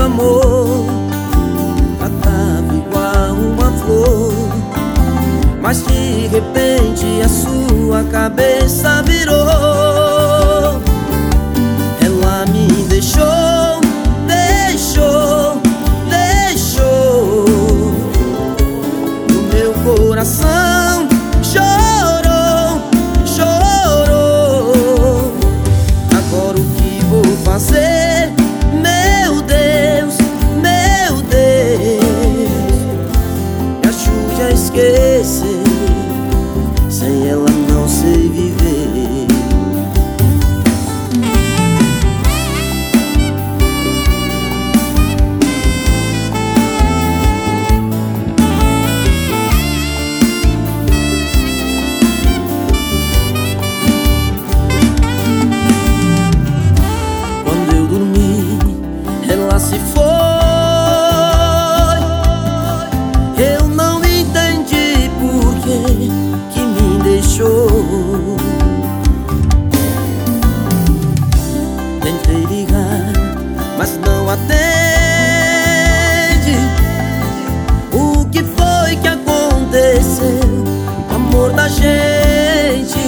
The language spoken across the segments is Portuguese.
amor, tratava igual uma flor. Mas de repente a sua cabeça virou. Ela me deixou, deixou, deixou. O meu coração chorou, chorou. Agora o que vou fazer? Meu Deus, meu Deus. Me ajude a esquecer, sem ela não sei viver. Quando eu dormi, ela se foi. Eu não entendi por que me deixou. Tentei ligar, mas não atende. O que foi que aconteceu? O amor da gente.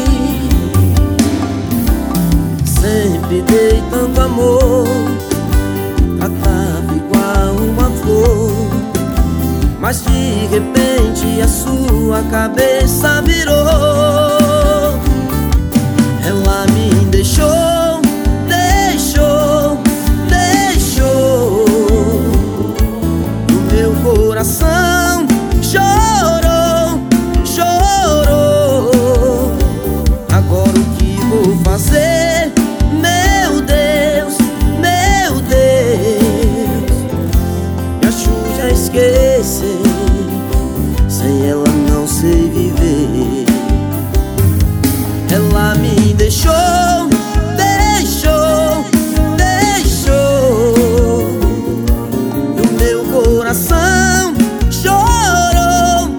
Sempre dei tanto amor, tratava igual uma flor. Mas de repente a sua cabeça virou. Ela me deixou, deixou, deixou. O meu coração chorou, chorou. Agora o que vou fazer? Meu Deus, meu Deus. Me ajude a esquecer, sem ela não sei viver. Ela me deixou, deixou, deixou. E o meu coração chorou,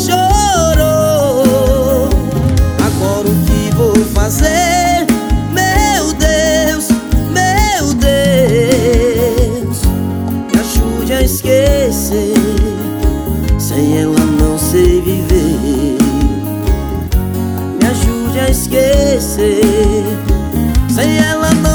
chorou. Agora o que vou fazer? Meu Deus, meu Deus. Me ajude a esquecer, sem ela não sei viver. Me ajude a esquecer, sem ela não